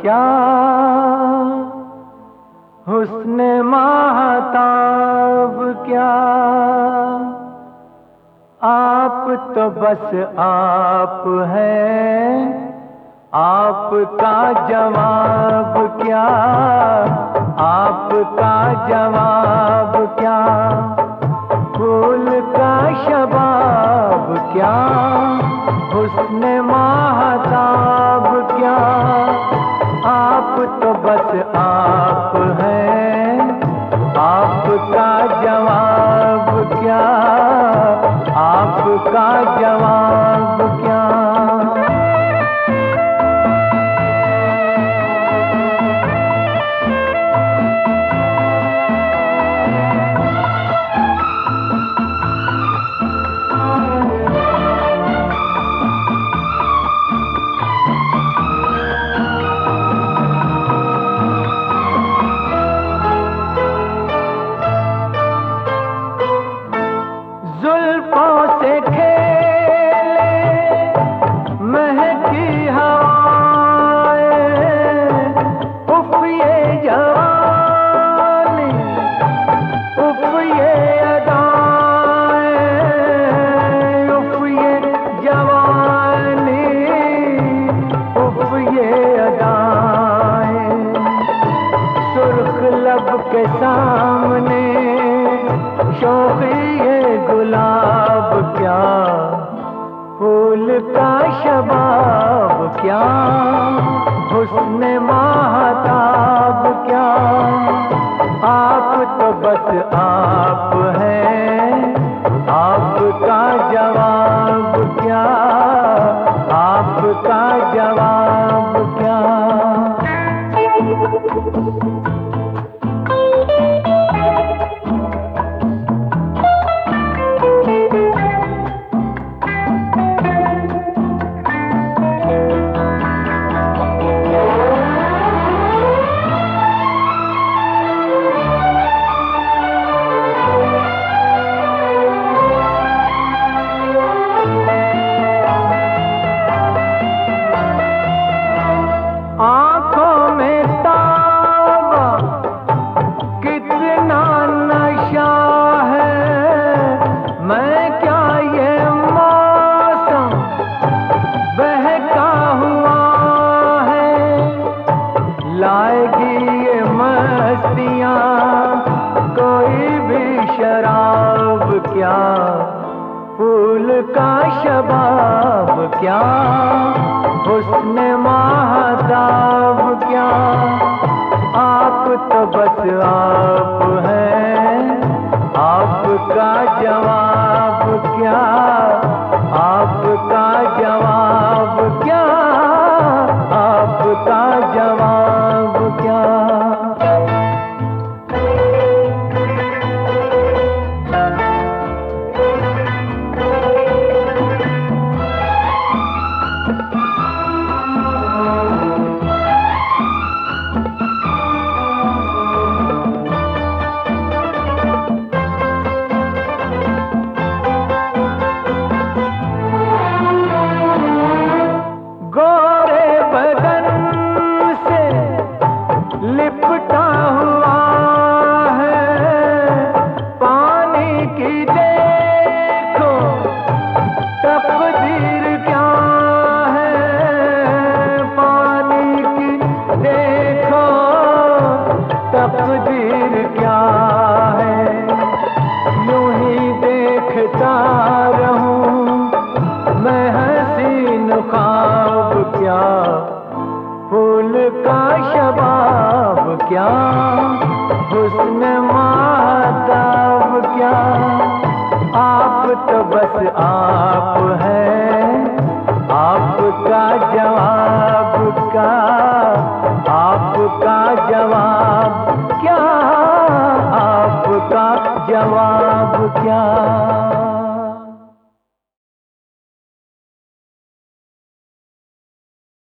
क्या, हुस्न माहताब क्या, आप तो बस आप हैं, आपका जवाब क्या, आपका जवाब क्या, फूल का शबाब क्या, हुस्न माहताब क्या, आप तो बस आप हैं, आपका जवाब क्या, आपका जवाब क्या। जुल्फों से खेले महकी हवाएं, उफ ये जवानी, उफ ये अदाएं, उफ ये जवानी, उफ ये अदाएं, सुर्ख लब के सामने शौक़ी ये गुलाब क्या, फूल का शबाब क्या, हुस्न माहताब क्या, आप तो बस आप हैं, आपका जवाब क्या, आपका जवाब क्या। आँखों में ताबा कितना नशा है, मैं क्या ये मौसम बहका हुआ है, लाएगी ये मस्तियाँ कोई भी शराब क्या, फूल का शबाब क्या, हुस्न माहताब क्या, आप तो बस आप हैं, आपका जवाब क्या, आपका जवाब क्या, आपका जवाब क्या। गोरे बदन से लिपटा हुआ है पानी की देखो तकदीर क्या है, पानी की देखो तकदीर क्या है, यूं ही देखता रहूं मैं हसीन ख्वाब क्या, फूल का शबाब क्या, हुस्न माहताब क्या, आप तो बस आप हैं, आपका जवाब क्या, आपका जवाब क्या, आपका जवाब क्या।